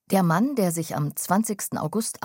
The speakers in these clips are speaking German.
Der Mann, der sich am 20. August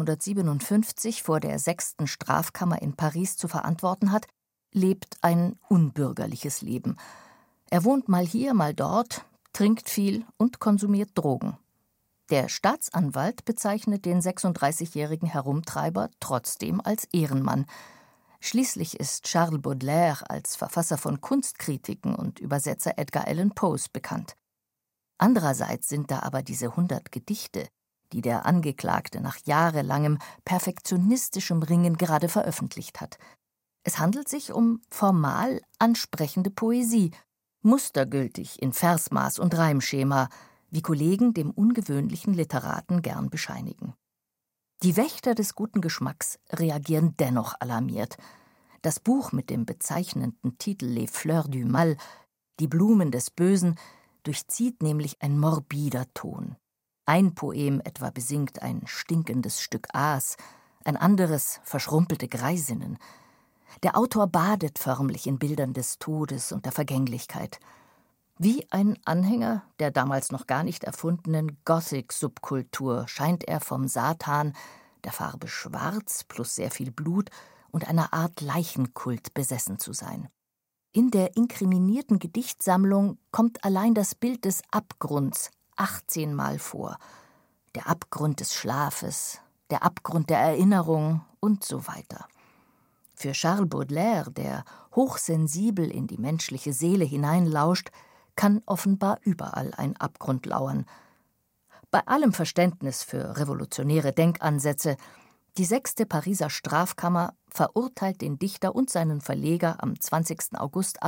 1857 vor der 6. Strafkammer in Paris zu verantworten hat, lebt ein unbürgerliches Leben. Er wohnt mal hier, mal dort, trinkt viel und konsumiert Drogen. Der Staatsanwalt bezeichnet den 36-jährigen Herumtreiber trotzdem als Ehrenmann. Schließlich ist Charles Baudelaire als Verfasser von Kunstkritiken und Übersetzer Edgar Allan Poes bekannt. Andererseits sind da aber diese 100 Gedichte, die der Angeklagte nach jahrelangem perfektionistischem Ringen gerade veröffentlicht hat. Es handelt sich um formal ansprechende Poesie, mustergültig in Versmaß und Reimschema, wie Kollegen dem ungewöhnlichen Literaten gern bescheinigen. Die Wächter des guten Geschmacks reagieren dennoch alarmiert. Das Buch mit dem bezeichnenden Titel Les Fleurs du Mal, die Blumen des Bösen, durchzieht nämlich ein morbider Ton. Ein Poem etwa besingt ein stinkendes Stück Aas, ein anderes verschrumpelte Greisinnen. Der Autor badet förmlich in Bildern des Todes und der Vergänglichkeit. Wie ein Anhänger der damals noch gar nicht erfundenen Gothic-Subkultur scheint er vom Satan, der Farbe Schwarz plus sehr viel Blut und einer Art Leichenkult besessen zu sein. In der inkriminierten Gedichtsammlung kommt allein das Bild des Abgrunds 18 Mal vor. Der Abgrund des Schlafes, der Abgrund der Erinnerung und so weiter. Für Charles Baudelaire, der hochsensibel in die menschliche Seele hineinlauscht, kann offenbar überall ein Abgrund lauern. Bei allem Verständnis für revolutionäre Denkansätze, die 6. Pariser Strafkammer verurteilt den Dichter und seinen Verleger am 20. August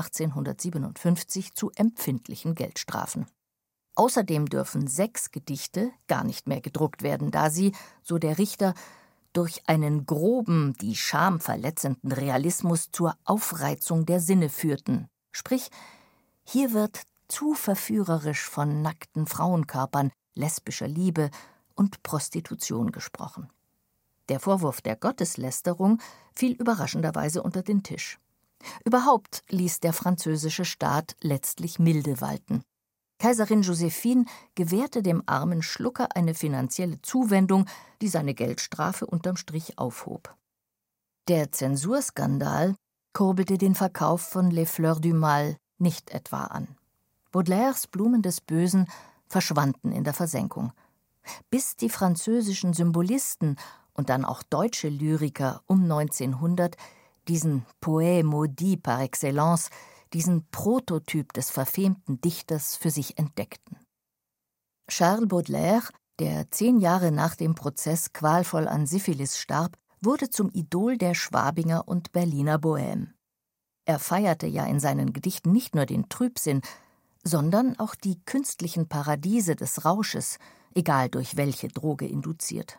1857 zu empfindlichen Geldstrafen. Außerdem dürfen 6 Gedichte gar nicht mehr gedruckt werden, da sie, so der Richter, durch einen groben, die Scham verletzenden Realismus zur Aufreizung der Sinne führten. Sprich, hier wird zu verführerisch von nackten Frauenkörpern, lesbischer Liebe und Prostitution gesprochen. Der Vorwurf der Gotteslästerung fiel überraschenderweise unter den Tisch. Überhaupt ließ der französische Staat letztlich Milde walten. Kaiserin Josephine gewährte dem armen Schlucker eine finanzielle Zuwendung, die seine Geldstrafe unterm Strich aufhob. Der Zensurskandal kurbelte den Verkauf von Les Fleurs du Mal nicht etwa an. Baudelaires Blumen des Bösen verschwanden in der Versenkung. Bis die französischen Symbolisten und dann auch deutsche Lyriker um 1900 diesen Poème maudit par excellence, diesen Prototyp des verfemten Dichters für sich entdeckten. Charles Baudelaire, der 10 Jahre nach dem Prozess qualvoll an Syphilis starb, wurde zum Idol der Schwabinger und Berliner Bohème. Er feierte ja in seinen Gedichten nicht nur den Trübsinn, sondern auch die künstlichen Paradiese des Rausches, egal durch welche Droge induziert.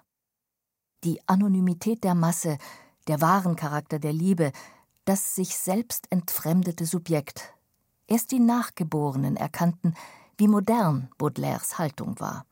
Die Anonymität der Masse, der wahren Charakter der Liebe, das sich selbst entfremdete Subjekt. Erst die Nachgeborenen erkannten, wie modern Baudelaires Haltung war.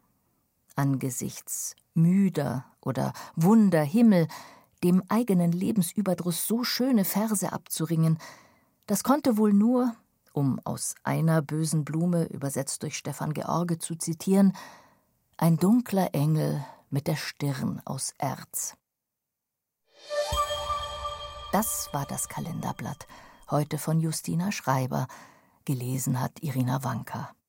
Angesichts müder oder wunder Himmel, dem eigenen Lebensüberdruss so schöne Verse abzuringen, das konnte wohl nur, um aus einer bösen Blume, übersetzt durch Stefan George, zu zitieren, ein dunkler Engel mit der Stirn aus Erz. Das war das Kalenderblatt, heute von Justina Schreiber. Gelesen hat Irina Wanka.